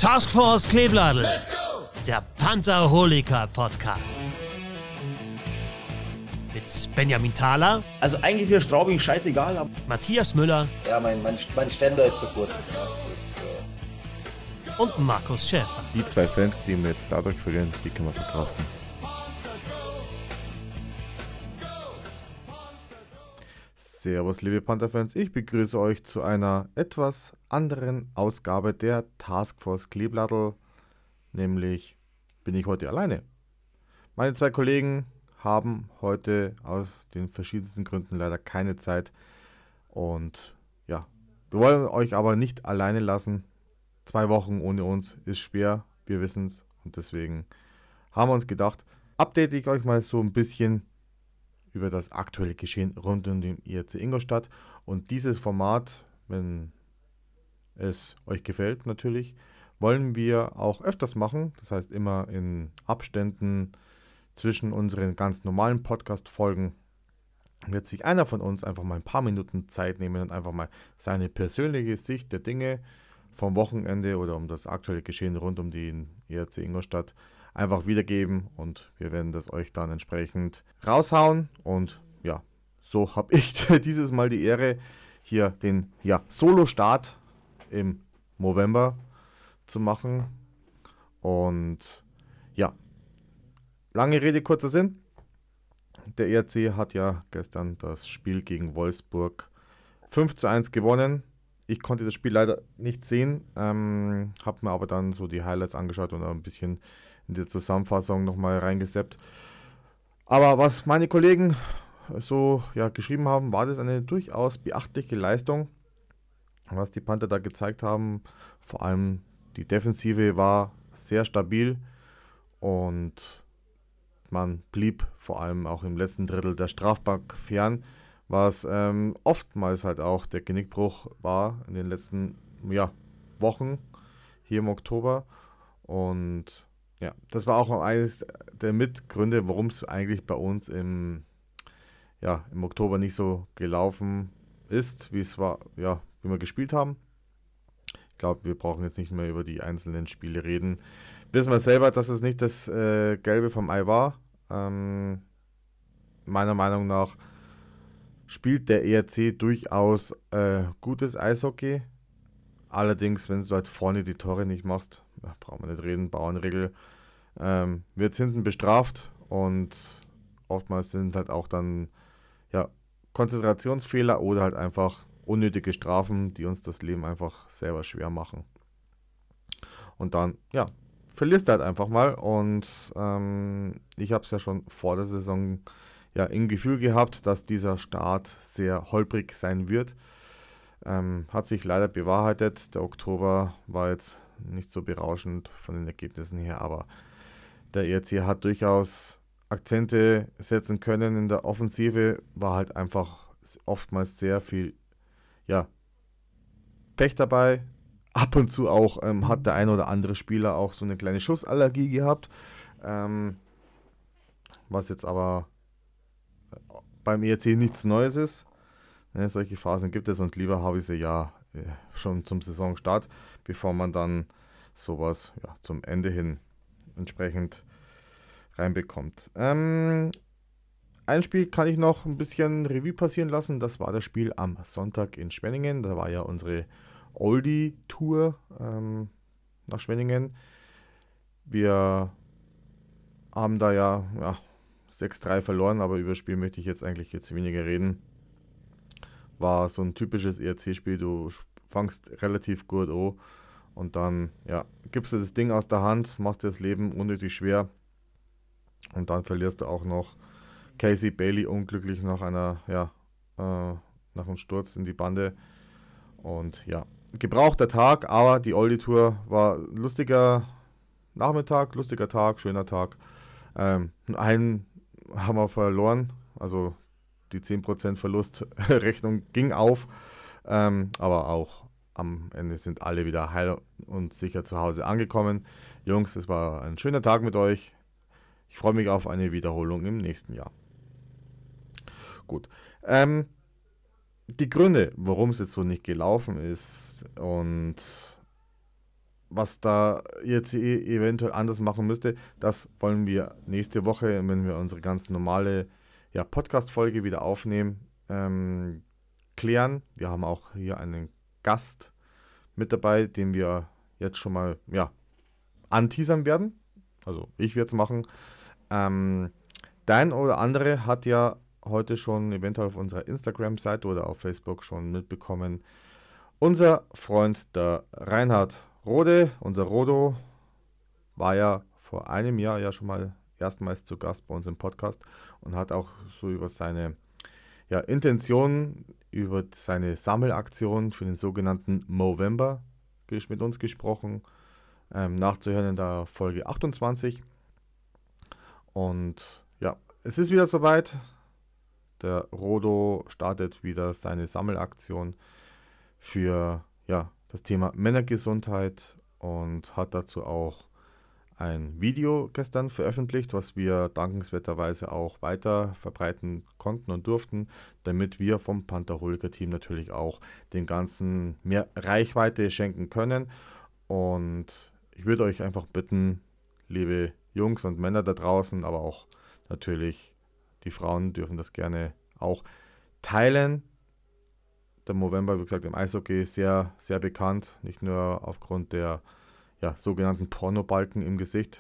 Taskforce Kleebladel, der Pantherholiker Podcast. Mit Benjamin Thaler. Also eigentlich ist mir Straubing scheißegal. Aber Matthias Müller. Ja, mein Ständer ist zu kurz. Ja, und Markus Schäfer. Die zwei Fans, die wir jetzt dadurch verlieren, die können wir verkraften. Servus, liebe Panther-Fans. Ich begrüße euch zu einer etwas anderen Ausgabe der Taskforce Kleebladel. Nämlich bin ich heute alleine. Meine zwei Kollegen haben heute aus den verschiedensten Gründen leider keine Zeit. Und ja, wir wollen euch aber nicht alleine lassen. 2 Wochen ohne uns ist schwer, wir wissen es. Und deswegen haben wir uns gedacht, update ich euch mal so ein bisschen über das aktuelle Geschehen rund um den IRC Ingolstadt. Und dieses Format, wenn es euch gefällt natürlich, wollen wir auch öfters machen. Das heißt immer in Abständen zwischen unseren ganz normalen Podcast-Folgen wird sich einer von uns einfach mal ein paar Minuten Zeit nehmen und einfach mal seine persönliche Sicht der Dinge vom Wochenende oder um das aktuelle Geschehen rund um den IRC Ingolstadt einfach wiedergeben, und wir werden das euch dann entsprechend raushauen. Und ja, so habe ich dieses Mal die Ehre, hier den Solo-Start im November zu machen. Und ja, lange Rede, kurzer Sinn. Der ERC hat ja gestern das Spiel gegen Wolfsburg 5:1 gewonnen. Ich konnte das Spiel leider nicht sehen, habe mir aber dann so die Highlights angeschaut und ein bisschen in die Zusammenfassung nochmal reingesappt. Aber was meine Kollegen so geschrieben haben, war das eine durchaus beachtliche Leistung, was die Panther da gezeigt haben. Vor allem die Defensive war sehr stabil und man blieb vor allem auch im letzten Drittel der Strafbank fern, was oftmals halt auch der Genickbruch war in den letzten Wochen hier im Oktober. Und ja, das war auch eines der Mitgründe, warum es eigentlich bei uns im Oktober nicht so gelaufen ist, wie es war, wie wir gespielt haben. Ich glaube, wir brauchen jetzt nicht mehr über die einzelnen Spiele reden. Wissen wir selber, dass es nicht das Gelbe vom Ei war. Meiner Meinung nach spielt der ERC durchaus gutes Eishockey. Allerdings, wenn du halt vorne die Tore nicht machst, brauchen wir nicht reden, Bauernregel, wird es hinten bestraft, und oftmals sind halt auch dann Konzentrationsfehler oder halt einfach unnötige Strafen, die uns das Leben einfach selber schwer machen. Und dann, verlierst du halt einfach mal. Und ich habe es ja schon vor der Saison im Gefühl gehabt, dass dieser Start sehr holprig sein wird. Hat sich leider bewahrheitet. Der Oktober war jetzt nicht so berauschend von den Ergebnissen her, aber der ERC hat durchaus Akzente setzen können in der Offensive. War halt einfach oftmals sehr viel Pech dabei. Ab und zu auch hat der ein oder andere Spieler auch so eine kleine Schussallergie gehabt. Was jetzt aber beim ERC nichts Neues ist. Solche Phasen gibt es, und lieber habe ich sie schon zum Saisonstart, bevor man dann sowas zum Ende hin entsprechend reinbekommt. Ein Spiel kann ich noch ein bisschen Revue passieren lassen. Das war das Spiel am Sonntag in Schwenningen. Da war ja unsere Oldie-Tour nach Schwenningen. Wir haben da 6:3 verloren, aber über das Spiel möchte ich jetzt weniger reden. War so ein typisches ERC-Spiel, du fangst relativ gut an und dann gibst du das Ding aus der Hand, machst dir das Leben unnötig schwer, und dann verlierst du auch noch Casey Bailey unglücklich nach nach einem Sturz in die Bande. Und gebrauchter Tag, aber die Oldie-Tour war lustiger Nachmittag, lustiger Tag, schöner Tag. Einen haben wir verloren, also die 10% Verlustrechnung ging auf, aber auch am Ende sind alle wieder heil und sicher zu Hause angekommen. Jungs, es war ein schöner Tag mit euch. Ich freue mich auf eine Wiederholung im nächsten Jahr. Gut. Die Gründe, warum es jetzt so nicht gelaufen ist und was da jetzt eventuell anders machen müsste, das wollen wir nächste Woche, wenn wir unsere ganz normale Podcast-Folge wieder aufnehmen, klären. Wir haben auch hier einen Gast mit dabei, den wir jetzt schon mal anteasern werden. Also ich werde es machen. Dein oder andere hat ja heute schon eventuell auf unserer Instagram-Seite oder auf Facebook schon mitbekommen. Unser Freund, der Reinhard Rode, unser Rodo, war ja vor einem Jahr ja schon mal erstmals zu Gast bei uns im Podcast und hat auch so über seine Intentionen, über seine Sammelaktion für den sogenannten Movember mit uns gesprochen. Nachzuhören in der Folge 28. Und ja, es ist wieder soweit. Der Rodo startet wieder seine Sammelaktion für das Thema Männergesundheit und hat dazu auch ein Video gestern veröffentlicht, was wir dankenswerterweise auch weiter verbreiten konnten und durften, damit wir vom Pantherholiker-Team natürlich auch dem Ganzen mehr Reichweite schenken können. Und ich würde euch einfach bitten, liebe Jungs und Männer da draußen, aber auch natürlich die Frauen dürfen das gerne auch teilen. Der Movember, wie gesagt, im Eishockey sehr, sehr bekannt, nicht nur aufgrund der sogenannten Pornobalken im Gesicht.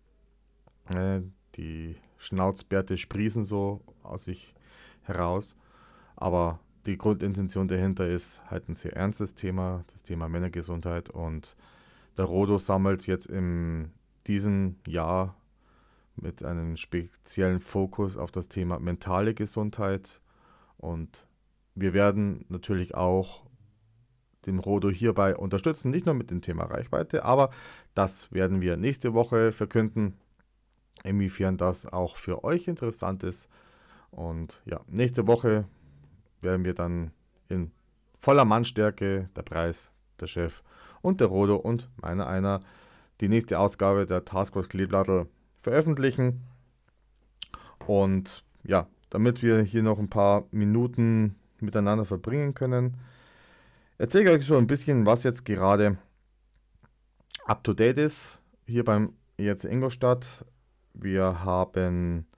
Die Schnauzbärte sprießen so aus sich heraus, aber die Grundintention dahinter ist halt ein sehr ernstes Thema, das Thema Männergesundheit, und der Rodo sammelt jetzt in diesem Jahr mit einem speziellen Fokus auf das Thema mentale Gesundheit, und wir werden natürlich auch den Rodo hierbei unterstützen, nicht nur mit dem Thema Reichweite, aber das werden wir nächste Woche verkünden, inwiefern das auch für euch interessant ist. Und nächste Woche werden wir dann in voller Mannstärke, der Preis, der Chef und der Rodo und einer die nächste Ausgabe der Taskforce Kleeblattl veröffentlichen. Und damit wir hier noch ein paar Minuten miteinander verbringen können, erzähle ich euch so ein bisschen, was jetzt gerade up to date ist hier beim ERC Ingolstadt. Wir haben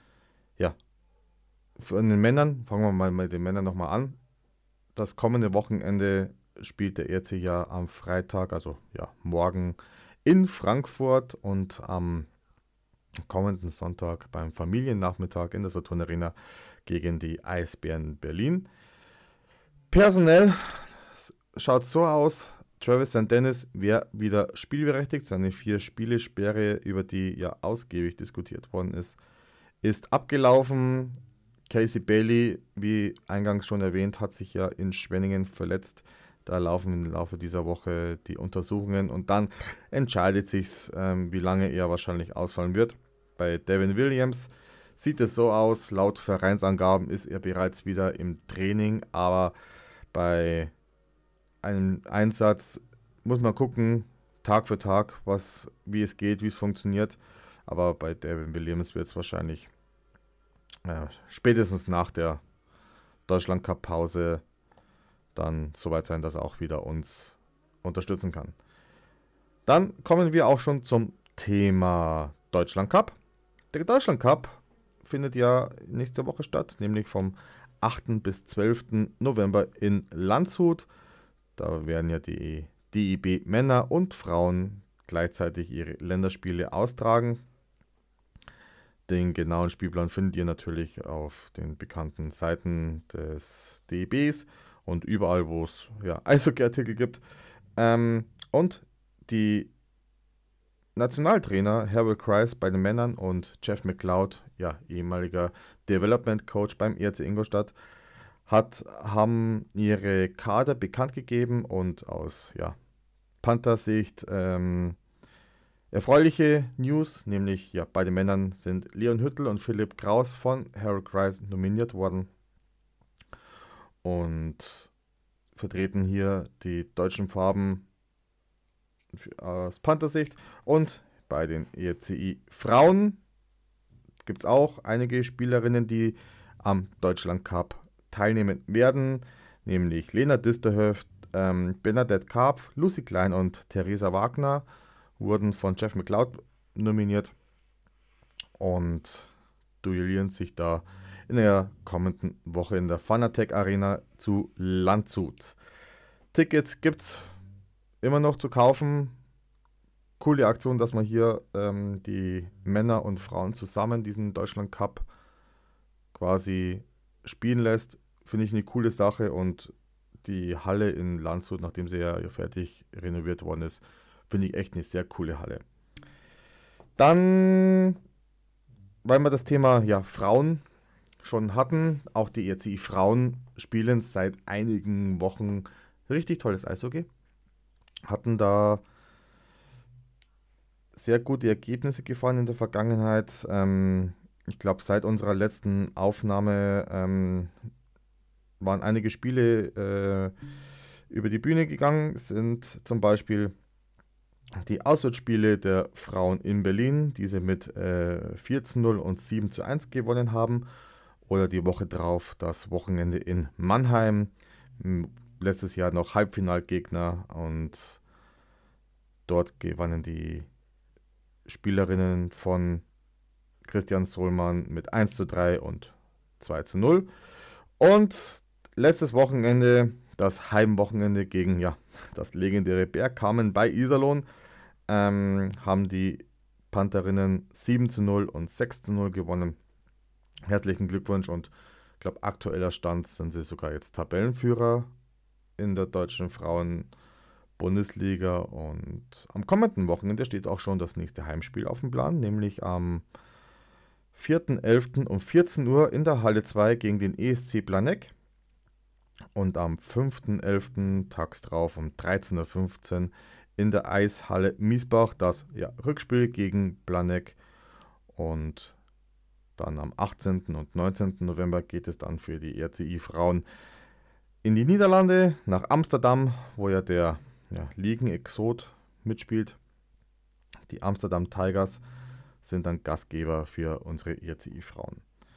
von den Männern, fangen wir mal mit den Männern nochmal an. Das kommende Wochenende spielt der ERC ja am Freitag, also morgen in Frankfurt, und am kommenden Sonntag beim Familiennachmittag in der Saturn Arena gegen die Eisbären Berlin. Personell schaut so aus: Travis St. Dennis wäre wieder spielberechtigt. Seine 4-Spiele-Sperre, über die ausgiebig diskutiert worden ist, ist abgelaufen. Casey Bailey, wie eingangs schon erwähnt, hat sich ja in Schwenningen verletzt. Da laufen im Laufe dieser Woche die Untersuchungen und dann entscheidet sich, wie lange er wahrscheinlich ausfallen wird. Bei Devin Williams sieht es so aus: laut Vereinsangaben ist er bereits wieder im Training, aber bei einem Einsatz muss man gucken, Tag für Tag, wie es geht, wie es funktioniert. Aber bei Devin Williams wird es wahrscheinlich spätestens nach der Deutschland-Cup-Pause dann soweit sein, dass er auch wieder uns unterstützen kann. Dann kommen wir auch schon zum Thema Deutschland Cup. Der Deutschland Cup findet ja nächste Woche statt, nämlich vom 8. bis 12. November in Landshut. Da werden ja die DEB Männer und Frauen gleichzeitig ihre Länderspiele austragen. Den genauen Spielplan findet ihr natürlich auf den bekannten Seiten des DEBs und überall, wo es Eishockey-Artikel gibt. Und die Nationaltrainer Harold Kreis bei den Männern und Jeff McLeod, ehemaliger Development Coach beim ERC Ingolstadt, haben ihre Kader bekannt gegeben, und aus Panther-Sicht erfreuliche News, nämlich bei den Männern sind Leon Hüttel und Philipp Kraus von Harold Kreis nominiert worden und vertreten hier die deutschen Farben aus Panther-Sicht. Und bei den ERCI Frauen gibt es auch einige Spielerinnen, die am Deutschland Cup teilnehmen werden, nämlich Lena Düsterhöft, Bernadette Karpf, Lucy Klein und Theresa Wagner wurden von Jeff McLeod nominiert und duellieren sich da in der kommenden Woche in der Fanatec Arena zu Landshut. Tickets gibt's immer noch zu kaufen. Coole Aktion, dass man hier die Männer und Frauen zusammen diesen Deutschland Cup quasi spielen lässt. Finde ich eine coole Sache und die Halle in Landshut, nachdem sie ja fertig renoviert worden ist, finde ich echt eine sehr coole Halle. Dann, weil wir das Thema Frauen schon hatten, auch die ERCI Frauen spielen seit einigen Wochen richtig tolles Eishockey. Hatten da sehr gute Ergebnisse gefahren in der Vergangenheit. Ich glaube, seit unserer letzten Aufnahme waren einige Spiele über die Bühne gegangen, sind zum Beispiel die Auswärtsspiele der Frauen in Berlin, die sie mit 4:0 und 7:1 gewonnen haben, oder die Woche drauf das Wochenende in Mannheim, letztes Jahr noch Halbfinalgegner, und dort gewannen die Spielerinnen von Christian Sohlmann mit 1:3 und 2:0. Und letztes Wochenende, das Heimwochenende gegen das legendäre Bergkamen bei Iserlohn, haben die Pantherinnen 7:0 und 6:0 gewonnen. Herzlichen Glückwunsch, und ich glaube, aktueller Stand sind sie sogar jetzt Tabellenführer in der deutschen Frauen-Bundesliga, und am kommenden Wochenende steht auch schon das nächste Heimspiel auf dem Plan, nämlich am 4.11. um 14 Uhr in der Halle 2 gegen den ESC Planegg und am 5.11. tags drauf um 13:15 Uhr in der Eishalle Miesbach das Rückspiel gegen Planegg, und dann am 18. und 19. November geht es dann für die ERCI Frauen in die Niederlande, nach Amsterdam, wo ja der Ligen-Exot mitspielt. Die Amsterdam Tigers sind dann Gastgeber für unsere ERCI Frauen.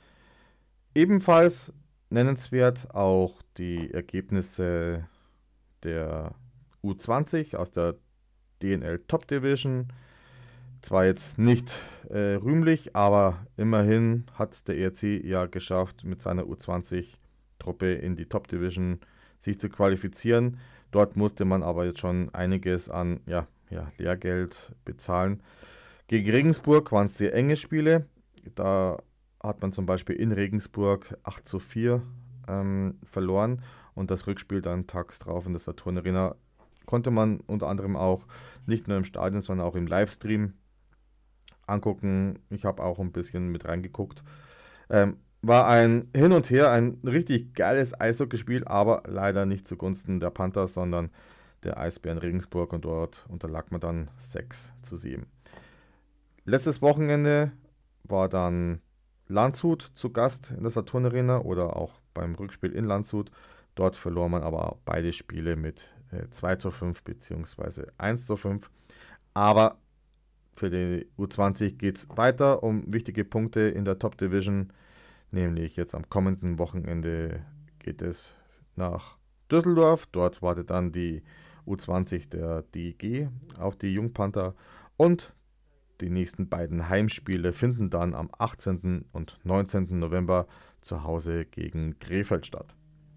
Ebenfalls nennenswert auch die Ergebnisse der U20 aus der DNL Top Division. Zwar jetzt nicht rühmlich, aber immerhin hat es der ERC geschafft, mit seiner U20-Truppe in die Top Division sich zu qualifizieren. Dort musste man aber jetzt schon einiges an Lehrgeld bezahlen. Gegen Regensburg waren es sehr enge Spiele. Da hat man zum Beispiel in Regensburg 8:4 verloren, und das Rückspiel dann tags drauf in der Saturn Arena konnte man unter anderem auch nicht nur im Stadion, sondern auch im Livestream angucken. Ich habe auch ein bisschen mit reingeguckt. War ein Hin und Her, ein richtig geiles Eishockeyspiel, aber leider nicht zugunsten der Panthers, sondern der Eisbären Regensburg, und dort unterlag man dann 6:7. Letztes Wochenende war dann Landshut zu Gast in der Saturn Arena oder auch beim Rückspiel in Landshut. Dort verlor man aber beide Spiele mit 2:5 bzw. 1:5. Aber für die U20 geht es weiter um wichtige Punkte in der Top Division. Nämlich jetzt am kommenden Wochenende geht es nach Düsseldorf. Dort wartet dann die U20 der DEG auf die Jungpanther, und die nächsten beiden Heimspiele finden dann am 18. und 19. November zu Hause gegen Krefeld statt.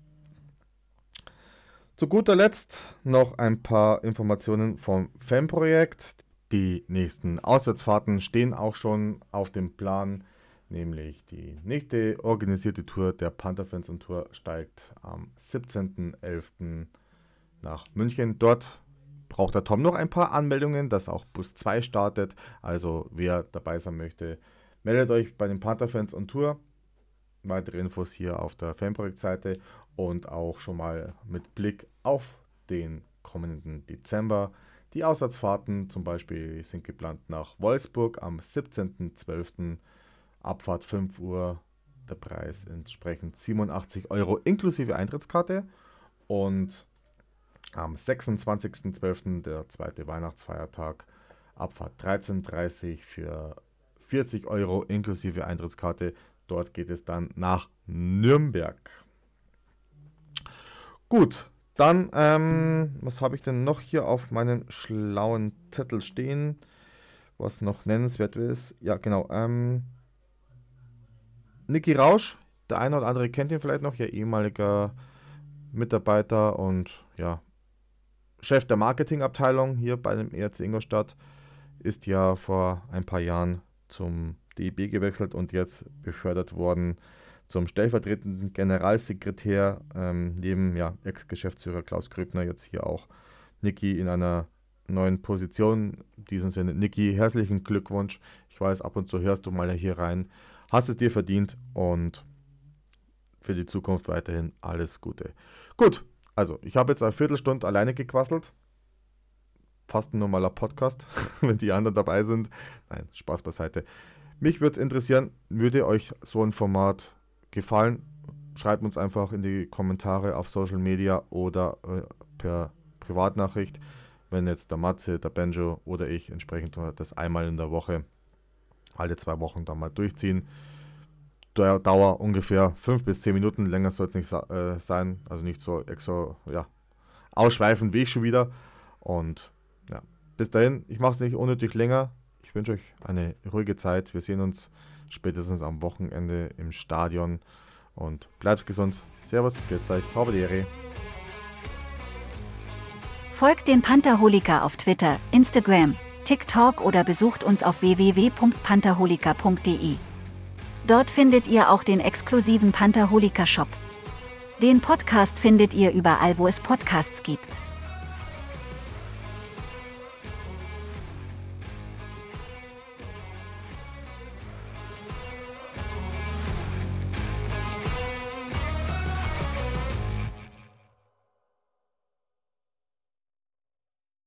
Zu guter Letzt noch ein paar Informationen vom Fanprojekt. Die nächsten Auswärtsfahrten stehen auch schon auf dem Plan, nämlich die nächste organisierte Tour der Pantherfans und Tour steigt am 17.11. nach München. Dort braucht der Tom noch ein paar Anmeldungen, dass auch Bus 2 startet. Also wer dabei sein möchte, meldet euch bei den Pantherfans und Tour. Weitere Infos hier auf der Fanprojektseite und auch schon mal mit Blick auf den kommenden Dezember. Die Auswärtsfahrten zum Beispiel sind geplant nach Wolfsburg am 17.12. Abfahrt 5 Uhr. Der Preis entsprechend 87 Euro inklusive Eintrittskarte. Und am 26.12. der zweite Weihnachtsfeiertag, Abfahrt 13.30 Uhr für 40 Euro inklusive Eintrittskarte. Dort geht es dann nach Nürnberg. Gut, Dann, was habe ich denn noch hier auf meinem schlauen Zettel stehen, was noch nennenswert ist? Ja, genau. Niki Rausch, der eine oder andere kennt ihn vielleicht noch, ja, ehemaliger Mitarbeiter und ja, Chef der Marketingabteilung hier bei dem ERC Ingolstadt, ist ja vor ein paar Jahren zum DEB gewechselt und jetzt befördert worden zum stellvertretenden Generalsekretär, neben Ex-Geschäftsführer Klaus Gröbner, jetzt hier auch Niki in einer neuen Position. In diesem Sinne, Niki, herzlichen Glückwunsch. Ich weiß, ab und zu hörst du mal hier rein. Hast es dir verdient und für die Zukunft weiterhin alles Gute. Gut, also ich habe jetzt eine Viertelstunde alleine gequasselt. Fast ein normaler Podcast, wenn die anderen dabei sind. Nein, Spaß beiseite. Mich würde es interessieren, würde euch so ein Format gefallen? Schreibt uns einfach in die Kommentare auf Social Media oder per Privatnachricht, wenn jetzt der Matze, der Benjo oder ich entsprechend das einmal in der Woche, alle 2 Wochen dann mal durchziehen. Dauer ungefähr 5 bis 10 Minuten, länger soll es nicht sein, also nicht so ausschweifend wie ich schon wieder. Und ja, bis dahin, ich mache es nicht unnötig länger. Ich wünsche euch eine ruhige Zeit. Wir sehen uns spätestens am Wochenende im Stadion und bleibt gesund. Servus, grüß euch, habe die Ehre. Folgt den Pantherholiker auf Twitter, Instagram, TikTok oder besucht uns auf www.pantherholiker.de. Dort findet ihr auch den exklusiven Pantherholiker Shop. Den Podcast findet ihr überall, wo es Podcasts gibt.